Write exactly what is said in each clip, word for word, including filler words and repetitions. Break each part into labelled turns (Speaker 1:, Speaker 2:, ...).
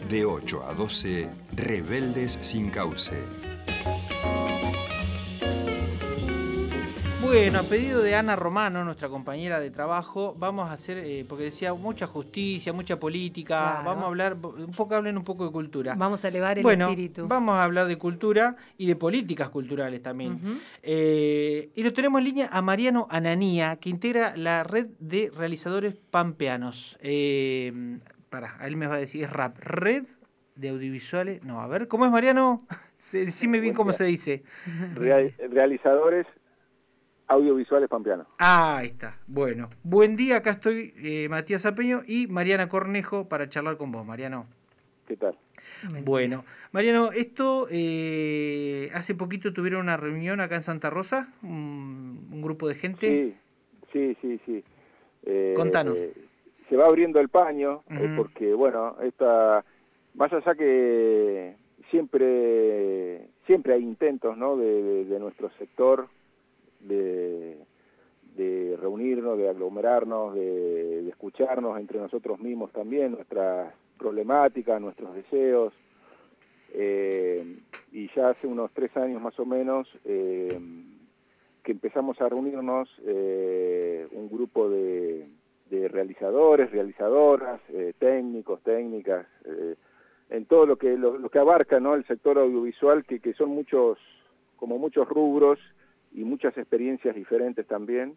Speaker 1: De ocho a doce, Rebeldes sin Cauce.
Speaker 2: Bueno, a pedido de Ana Romano, nuestra compañera de trabajo, vamos a hacer, eh, porque decía mucha justicia, mucha política,
Speaker 3: Claro.
Speaker 2: vamos a hablar, un poco hablen un poco de cultura.
Speaker 3: Vamos a elevar el
Speaker 2: bueno,
Speaker 3: espíritu.
Speaker 2: Vamos a hablar de cultura y de políticas culturales también.
Speaker 3: Uh-huh.
Speaker 2: Eh, y lo tenemos en línea a Mariano Ananía, que integra la red de realizadores pampeanos. Eh, para, él me va a decir, es rap, red de audiovisuales, no, a ver, ¿cómo es, Mariano? Decime bien cómo se dice.
Speaker 4: Real, realizadores audiovisuales pampeanos.
Speaker 2: Ah, ahí está. Bueno, buen día, acá estoy, eh, Matías Zapeño y Mariana Cornejo para charlar con vos, Mariano.
Speaker 4: ¿Qué tal?
Speaker 2: Bueno, Mariano, esto eh, hace poquito tuvieron una reunión acá en Santa Rosa, un, un grupo de gente.
Speaker 4: Sí, sí, sí, sí. Eh,
Speaker 2: Contanos.
Speaker 4: Eh, se va abriendo el paño,
Speaker 2: Uh-huh.
Speaker 4: eh, porque, bueno, esta, más allá que siempre, siempre hay intentos, ¿no?, de, de, de nuestro sector, de, de reunirnos, de aglomerarnos, de, de escucharnos entre nosotros mismos también, nuestras problemáticas, nuestros deseos, eh, y ya hace unos tres años más o menos eh, que empezamos a reunirnos eh, un grupo de, de realizadores, realizadoras, eh, técnicos, técnicas, eh, en todo lo que lo, lo que abarca, ¿no?, el sector audiovisual, que, que son muchos, como muchos rubros, y muchas experiencias diferentes también,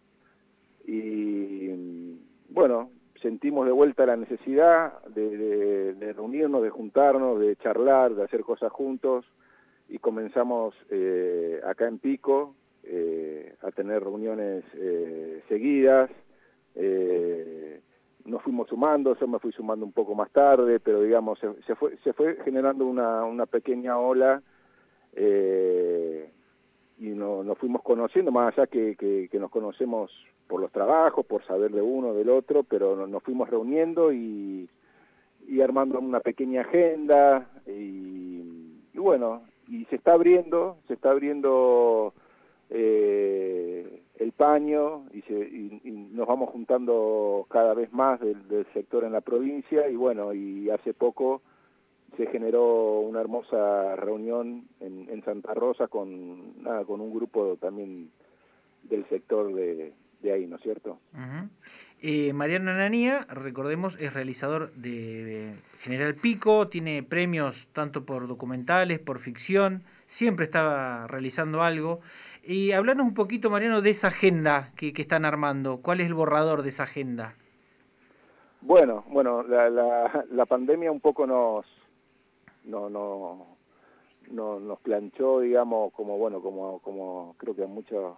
Speaker 4: y bueno, sentimos de vuelta la necesidad de, de, de reunirnos, de juntarnos, de charlar, de hacer cosas juntos, y comenzamos eh, acá en Pico eh, a tener reuniones eh, seguidas, eh, nos fuimos sumando, yo me fui sumando un poco más tarde, pero digamos, se, se, fue, se fue generando una, una pequeña ola, eh, y no, nos fuimos conociendo, más allá que, que, que nos conocemos por los trabajos, por saber de uno, del otro, pero no, nos fuimos reuniendo y, y armando una pequeña agenda, y, y bueno, y se está abriendo, se está abriendo eh, el paño, y, se, y, y nos vamos juntando cada vez más del, del sector en la provincia, y bueno, y hace poco se generó una hermosa reunión en, en Santa Rosa con nada con un grupo también del sector de, de ahí, ¿no es cierto?
Speaker 2: Uh-huh. eh, Mariano Ananía, recordemos, es realizador de General Pico, tiene premios tanto por documentales, por ficción, siempre está realizando algo. Y hablanos un poquito, Mariano, de esa agenda que, que están armando. ¿Cuál es el borrador de esa agenda?
Speaker 4: Bueno, bueno, la, la, la pandemia un poco nos no no no nos planchó, digamos, como bueno como como creo que a muchos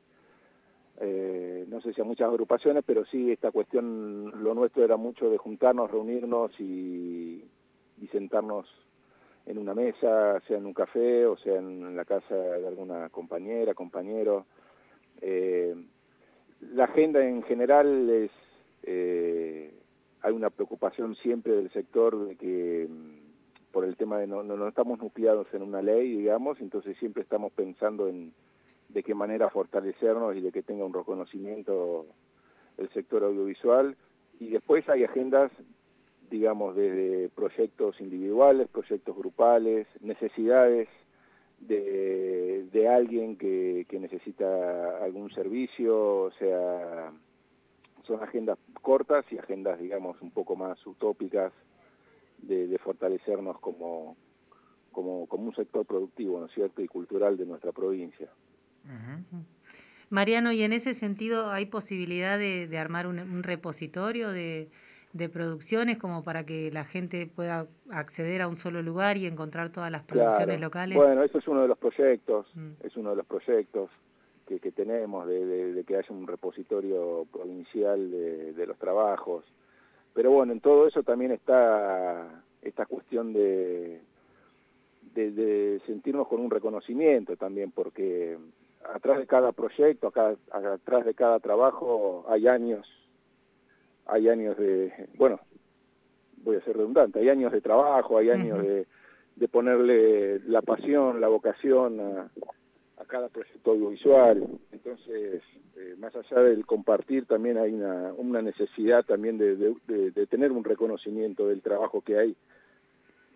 Speaker 4: eh, no sé si a muchas agrupaciones, pero sí esta cuestión, lo nuestro era mucho de juntarnos, reunirnos y, y sentarnos en una mesa, sea en un café o sea en la casa de alguna compañera, compañero. Eh, la agenda en general es eh, hay una preocupación siempre del sector de que por el tema de no, no, no estamos nucleados en una ley, digamos, entonces siempre estamos pensando en de qué manera fortalecernos y de que tenga un reconocimiento el sector audiovisual. Y después hay agendas, digamos, desde proyectos individuales, proyectos grupales, necesidades de, de alguien que, que necesita algún servicio, o sea, son agendas cortas y agendas, digamos, un poco más utópicas, De, de fortalecernos como, como, como un sector productivo, ¿no es cierto?, y cultural de nuestra provincia.
Speaker 3: Uh-huh. Mariano, y en ese sentido, ¿hay posibilidad de, de armar un, un repositorio de, de producciones como para que la gente pueda acceder a un solo lugar y encontrar todas las producciones
Speaker 4: Claro.
Speaker 3: locales?
Speaker 4: Bueno, eso es uno de los proyectos,
Speaker 3: mm.
Speaker 4: es uno de los proyectos que, que tenemos, de, de, de que haya un repositorio provincial de, de los trabajos. Pero bueno, en todo eso también está esta cuestión de, de, de sentirnos con un reconocimiento también, porque atrás de cada proyecto, acá, atrás de cada trabajo hay años, hay años de, bueno, voy a ser redundante, hay años de trabajo, hay años uh-huh. de, de ponerle la pasión, la vocación a, a cada proyecto audiovisual. Entonces, eh, más allá del compartir, también hay una, una necesidad también de, de, de, de tener un reconocimiento del trabajo que hay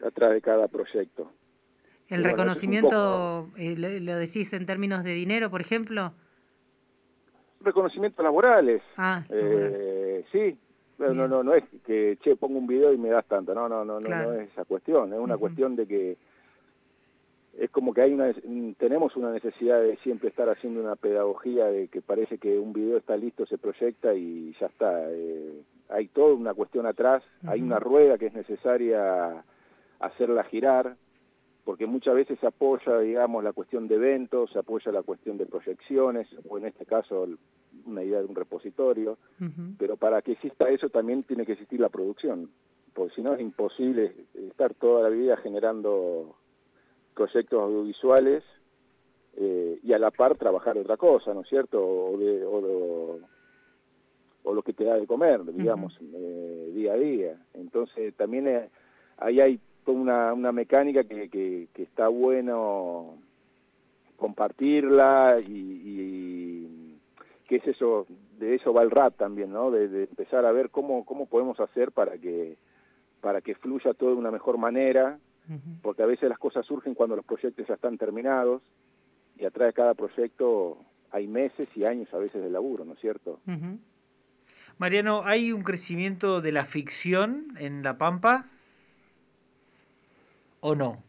Speaker 4: atrás de cada proyecto.
Speaker 3: ¿El
Speaker 4: y
Speaker 3: reconocimiento,
Speaker 4: bueno,
Speaker 3: eh, lo, lo decís en términos de dinero, por ejemplo?
Speaker 4: Reconocimientos laborales.
Speaker 3: Ah,
Speaker 4: eh, sí, no, no,
Speaker 3: Bien.
Speaker 4: no, no es que, che, pongo un video y me das tanto, no, no, no, no,
Speaker 3: Claro.
Speaker 4: no es esa cuestión, es una
Speaker 3: Uh-huh.
Speaker 4: cuestión de que es como que hay una, tenemos una necesidad de siempre estar haciendo una pedagogía de que parece que un video está listo, se proyecta y ya está. Eh, hay toda una cuestión atrás, uh-huh. Hay una rueda que es necesaria hacerla girar, porque muchas veces se apoya, digamos, la cuestión de eventos, se apoya la cuestión de proyecciones, o en este caso una idea de un repositorio, uh-huh. Pero para que exista eso también tiene que existir la producción, porque si no es imposible estar toda la vida generando proyectos audiovisuales eh, y a la par trabajar otra cosa, ¿no es cierto? O, de, o, lo, o lo que te da de comer, digamos, uh-huh. eh, día a día. Entonces también eh, ahí hay toda una, una mecánica que, que, que está bueno compartirla y, y qué es eso, de eso va el rap también, ¿no? De, de empezar a ver cómo, cómo podemos hacer para que, para que fluya todo de una mejor manera, porque a veces las cosas surgen cuando los proyectos ya están terminados y atrás de cada proyecto hay meses y años a veces de laburo, ¿no es cierto?
Speaker 2: Uh-huh. Mariano, ¿hay un crecimiento de la ficción en La Pampa o no?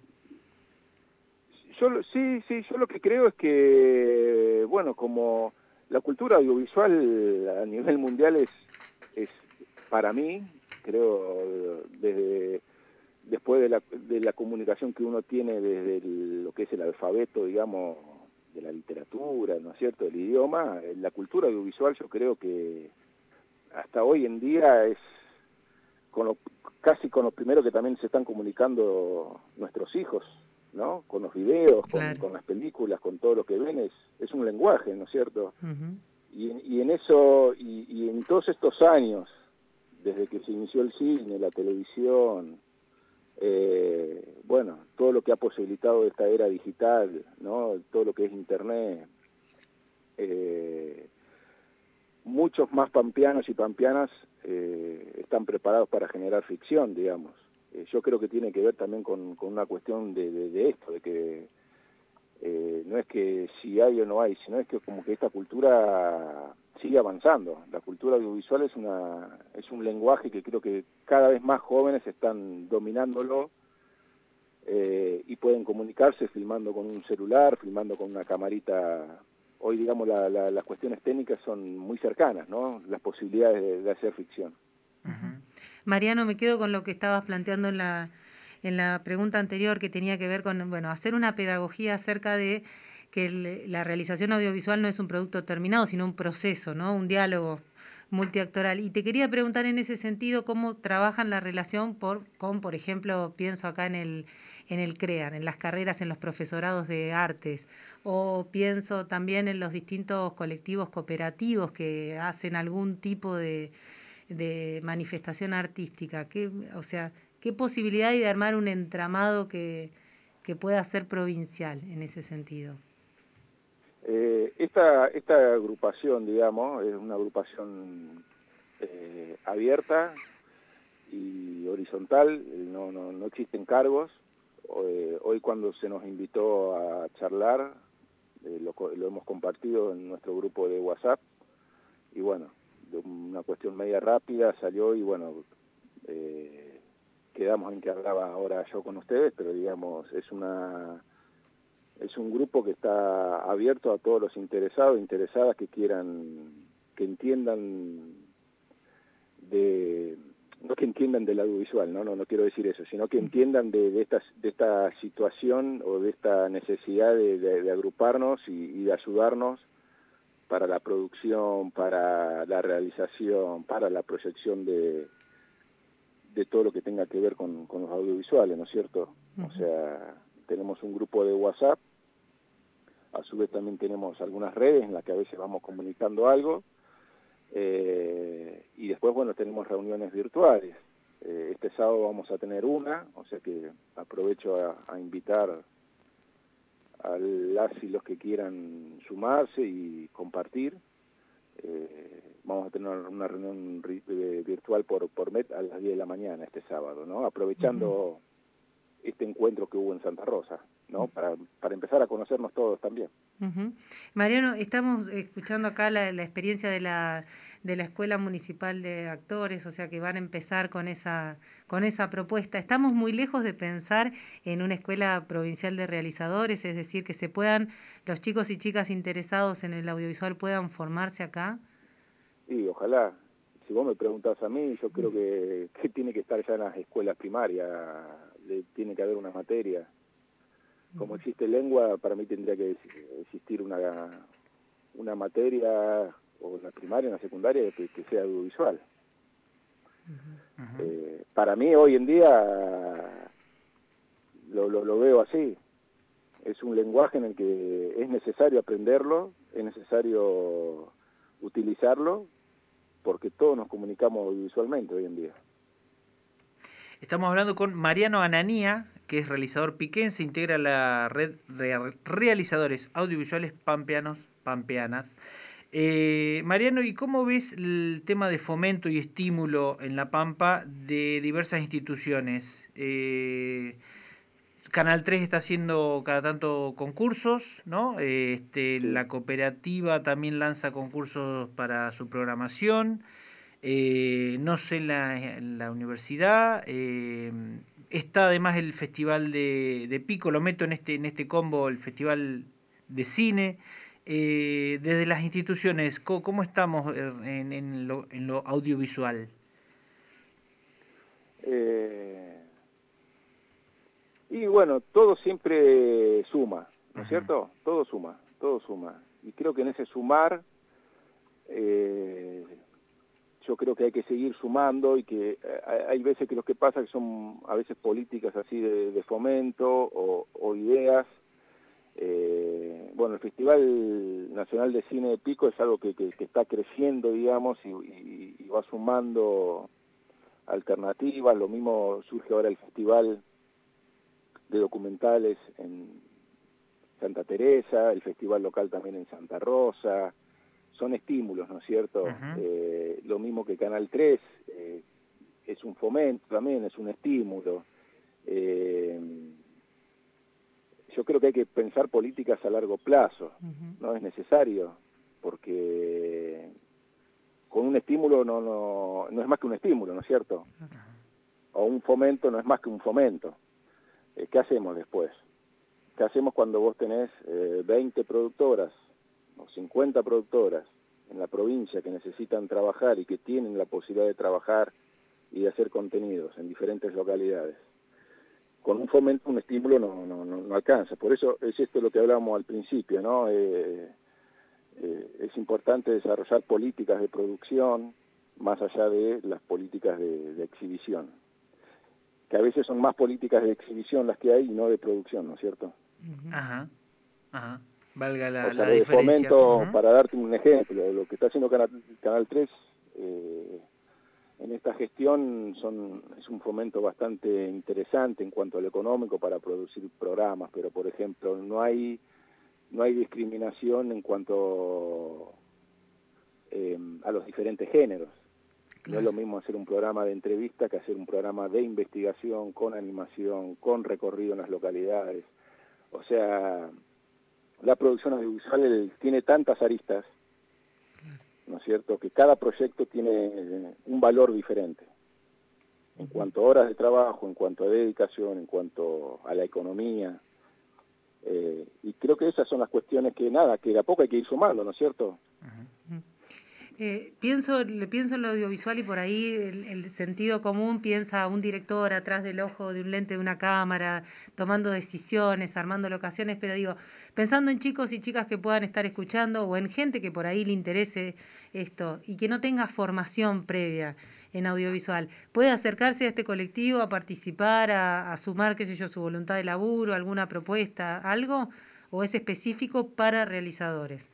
Speaker 4: Yo, sí, sí, yo lo que creo es que, bueno, como la cultura audiovisual a nivel mundial es, es para mí, creo, desde después de la, de la comunicación que uno tiene desde el, lo que es el alfabeto, digamos, de la literatura, ¿no es cierto?, del idioma, la cultura audiovisual yo creo que hasta hoy en día es con lo, casi con los primeros que también se están comunicando nuestros hijos, ¿no? Con los videos,
Speaker 3: claro.
Speaker 4: con, con las películas, con todo lo que ven, es, es un lenguaje, ¿no es cierto?
Speaker 3: Uh-huh.
Speaker 4: Y, y en eso, y, y en todos estos años, desde que se inició el cine, la televisión, Eh, bueno, todo lo que ha posibilitado esta era digital, ¿no? Todo lo que es internet, eh, muchos más pampeanos y pampeanas eh, están preparados para generar ficción, digamos. Eh, yo creo que tiene que ver también con, con una cuestión de, de, de esto, de que eh, no es que si hay o no hay, sino es que como que esta cultura sigue avanzando. La cultura audiovisual es una es un lenguaje que creo que cada vez más jóvenes están dominándolo eh, y pueden comunicarse filmando con un celular, filmando con una camarita. Hoy, digamos, la, la, las cuestiones técnicas son muy cercanas, ¿no? Las posibilidades de, de hacer ficción.
Speaker 3: Uh-huh. Mariano, me quedo con lo que estabas planteando en la en la pregunta anterior, que tenía que ver con, bueno, hacer una pedagogía acerca de que el, la realización audiovisual no es un producto terminado, sino un proceso, ¿no? Un diálogo multiactoral. Y te quería preguntar en ese sentido cómo trabajan la relación por, con, por ejemplo, pienso acá en el, en el CREAR, en las carreras, en los profesorados de artes, o pienso también en los distintos colectivos cooperativos que hacen algún tipo de, de manifestación artística. ¿Qué, o sea, qué posibilidad hay de armar un entramado que, que pueda ser provincial en ese sentido?
Speaker 4: Eh, esta, esta agrupación, digamos, es una agrupación eh, abierta y horizontal, no, no, no existen cargos. Eh, hoy cuando se nos invitó a charlar, eh, lo, lo hemos compartido en nuestro grupo de WhatsApp, y bueno, de una cuestión media rápida salió y bueno, eh, quedamos en que hablaba ahora yo con ustedes, pero digamos, es una... es un grupo que está abierto a todos los interesados, interesadas que quieran, que entiendan de, no que entiendan del audiovisual, no, no, no quiero decir eso, sino que entiendan de, de esta, de esta situación o de esta necesidad de, de, de agruparnos y, y de ayudarnos para la producción, para la realización, para la proyección de, de todo lo que tenga que ver con, con los audiovisuales, ¿no es cierto? Uh-huh. O sea, tenemos un grupo de WhatsApp, a su vez también tenemos algunas redes en las que a veces vamos comunicando algo, eh, y después, bueno, tenemos reuniones virtuales. Eh, este sábado vamos a tener una, o sea que aprovecho a, a invitar a las y los que quieran sumarse y compartir. Eh, vamos a tener una reunión virtual por, por Met a las diez de la mañana este sábado, ¿no? Aprovechando... Uh-huh. este encuentro que hubo en Santa Rosa, ¿no? Para, para empezar a conocernos todos también.
Speaker 3: Uh-huh. Mariano, estamos escuchando acá la, la experiencia de la, de la Escuela Municipal de Actores, o sea que van a empezar con esa, con esa propuesta. ¿Estamos muy lejos de pensar en una escuela provincial de realizadores, es decir, que se puedan, los chicos y chicas interesados en el audiovisual puedan formarse acá?
Speaker 4: Sí, ojalá. Si vos me preguntás a mí, yo creo que, que tiene que estar ya en las escuelas primarias, le, tiene que haber una materia. Como existe lengua, para mí tendría que existir una, una materia, o en la primaria, en la secundaria, que, que sea audiovisual. Uh-huh. Eh, para mí, hoy en día, lo, lo, lo veo así. Es un lenguaje en el que es necesario aprenderlo, es necesario utilizarlo, porque todos nos comunicamos audiovisualmente hoy en día.
Speaker 2: Estamos hablando con Mariano Ananía, que es realizador piquense, integra la red de realizadores audiovisuales pampeanos, pampeanas. Eh, Mariano, ¿y cómo ves el tema de fomento y estímulo en La Pampa de diversas instituciones? Eh, Canal tres está haciendo cada tanto concursos, ¿no? Este,
Speaker 4: Sí.
Speaker 2: La cooperativa también lanza concursos para su programación. Eh, no sé, la, la universidad, eh, está además el festival de, de Pico, lo meto en este, en este combo, el festival de cine. Eh, desde las instituciones, ¿cómo, cómo estamos en, en, lo, en lo audiovisual?
Speaker 4: Eh, y bueno, todo siempre suma, ¿no es cierto? Todo suma, todo suma. Y creo que en ese sumar... Eh, yo creo que hay que seguir sumando y que eh, hay veces que lo que pasa que son a veces políticas así de, de fomento o, o ideas. Eh, bueno, el Festival Nacional de Cine de Pico es algo que, que, que está creciendo, digamos, y, y, y va sumando alternativas. Lo mismo surge ahora el Festival de Documentales en Santa Teresa, el Festival Local también en Santa Rosa. Son estímulos, ¿no es cierto? Uh-huh. Eh, lo mismo que Canal tres, eh, es un fomento también, es un estímulo. Eh, yo creo que hay que pensar políticas a largo plazo, uh-huh. No es necesario, porque con un estímulo no, no, no es más que un estímulo, ¿no es cierto? Uh-huh. O un fomento no es más que un fomento. Eh, ¿Qué hacemos después? ¿Qué hacemos cuando vos tenés eh, veinte productoras o cincuenta productoras en la provincia que necesitan trabajar y que tienen la posibilidad de trabajar y de hacer contenidos en diferentes localidades? Con un fomento, un estímulo no, no, no, no alcanza. Por eso es esto lo que hablábamos al principio, ¿no? Eh, eh, es importante desarrollar políticas de producción más allá de las políticas de, de exhibición, que a veces son más políticas de exhibición las que hay y no de producción, ¿no es cierto?
Speaker 2: Ajá, ajá. Valga la,
Speaker 4: o sea,
Speaker 2: la
Speaker 4: de
Speaker 2: diferencia.
Speaker 4: Fomento,
Speaker 2: uh-huh.
Speaker 4: Para darte un ejemplo, lo que está haciendo Canal, Canal tres eh, en esta gestión son es un fomento bastante interesante en cuanto a lo económico para producir programas, pero por ejemplo no hay no hay discriminación en cuanto eh, a los diferentes géneros. Claro. No es lo mismo hacer un programa de entrevista que hacer un programa de investigación con animación, con recorrido en las localidades. O sea, la producción audiovisual tiene tantas aristas, ¿no es cierto?, que cada proyecto tiene un valor diferente. En cuanto a horas de trabajo, en cuanto a dedicación, en cuanto a la economía. Eh, y creo que esas son las cuestiones que, nada, que de a poco hay que ir sumando, ¿no es cierto?
Speaker 3: Uh-huh. Eh, pienso, le pienso en lo audiovisual y por ahí el, el sentido común piensa a un director atrás del ojo de un lente de una cámara, tomando decisiones, armando locaciones, pero digo, pensando en chicos y chicas que puedan estar escuchando o en gente que por ahí le interese esto y que no tenga formación previa en audiovisual, ¿puede acercarse a este colectivo, a participar, a, a sumar, qué sé yo, su voluntad de laburo, alguna propuesta, algo? ¿O es específico para realizadores?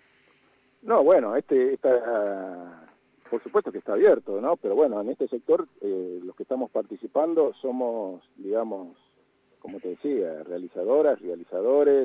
Speaker 4: No, bueno, este está, por supuesto que está abierto, ¿no? Pero bueno, en este sector eh, los que estamos participando somos, digamos, como te decía, realizadoras, realizadores,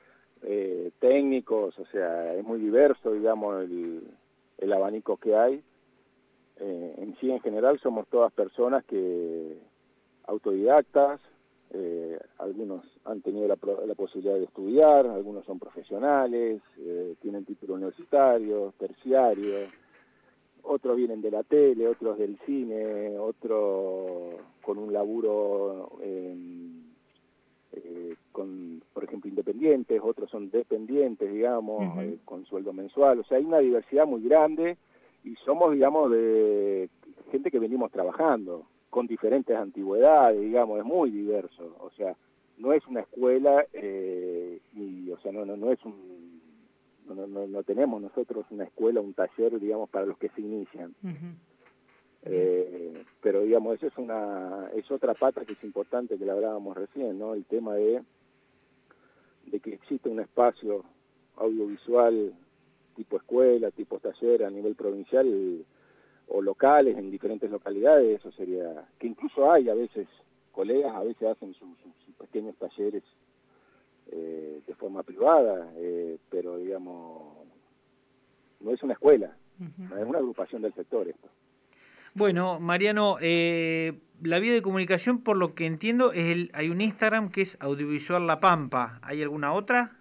Speaker 4: eh, técnicos, o sea, es muy diverso, digamos, el, el abanico que hay. Eh, en sí, en general, somos todas personas que autodidactas, Eh, algunos han tenido la, la posibilidad de estudiar, algunos son profesionales, eh, tienen título universitario, terciario, otros vienen de la tele, otros del cine, otros con un laburo, eh, eh, con, por ejemplo, independientes, otros son dependientes, digamos, uh-huh. eh, con sueldo mensual. O sea, hay una diversidad muy grande y somos, digamos, de gente que venimos trabajando con diferentes antigüedades, digamos, es muy diverso. O sea, no es una escuela, eh, y, o sea, no, no, no es un... No, no, no tenemos nosotros una escuela, un taller, digamos, para los que se inician. Uh-huh. Eh, pero, digamos, eso es una es otra pata que es importante, que la hablábamos recién, ¿no? El tema de, de que existe un espacio audiovisual tipo escuela, tipo taller a nivel provincial y, o locales, en diferentes localidades. Eso sería, que incluso hay a veces colegas, a veces hacen sus, sus, sus pequeños talleres eh, de forma privada, eh, pero digamos, no es una escuela, uh-huh. no es una agrupación del sector esto.
Speaker 2: Bueno, Mariano, eh, la vía de comunicación, por lo que entiendo, es el, hay un Instagram que es Audiovisual La Pampa. ¿Hay alguna otra?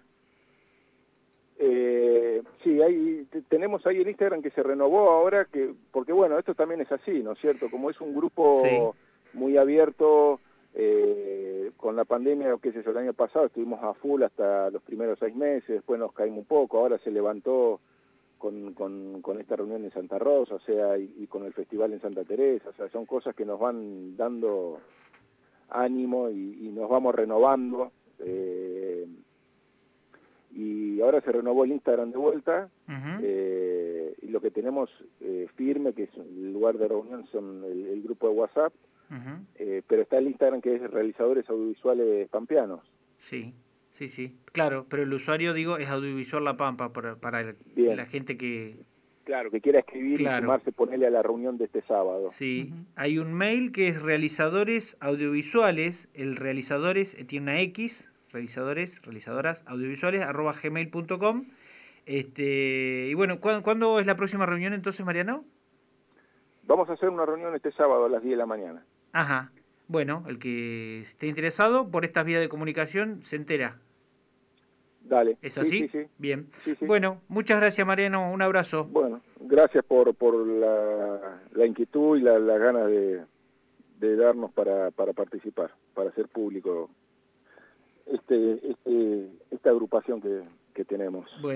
Speaker 4: Eh, sí, hay, tenemos ahí el Instagram que se renovó ahora, que porque bueno, esto también es así, ¿no es cierto? Como es un grupo sí. muy abierto, eh, con la pandemia, qué sé yo, el año pasado estuvimos a full hasta los primeros seis meses, después nos caímos un poco, ahora se levantó con, con, con esta reunión en Santa Rosa, o sea, y, y con el festival en Santa Teresa, o sea, son cosas que nos van dando ánimo y, y nos vamos renovando. Eh, y ahora se renovó el Instagram de vuelta, uh-huh. eh, y lo que tenemos eh, firme, que es el lugar de reunión, son el, el grupo de WhatsApp, uh-huh. eh, pero está el Instagram que es Realizadores Audiovisuales Pampeanos.
Speaker 2: Sí, sí, sí, claro, pero el usuario, digo, es Audiovisual La Pampa, para, para el, la gente que...
Speaker 4: Claro, que quiera escribir claro. y sumarse, ponerle a la reunión de este sábado.
Speaker 2: Sí, uh-huh. Hay un mail que es Realizadores Audiovisuales, el Realizadores tiene una X, realizadores, realizadoras audiovisuales, arroba gmail punto com. Este, y bueno, ¿cuándo, ¿cuándo es la próxima reunión entonces, Mariano?
Speaker 4: Vamos a hacer una reunión este sábado a las diez de la mañana.
Speaker 2: Ajá. Bueno, el que esté interesado por estas vías de comunicación se entera.
Speaker 4: Dale.
Speaker 2: ¿Es así?
Speaker 4: Sí, sí, sí.
Speaker 2: Bien.
Speaker 4: Sí, sí.
Speaker 2: Bueno, muchas gracias, Mariano. Un abrazo.
Speaker 4: Bueno, gracias por, por la, la inquietud y las la ganas de, de darnos para, para participar, para hacer público este, este esta agrupación que, que tenemos.
Speaker 2: Bueno.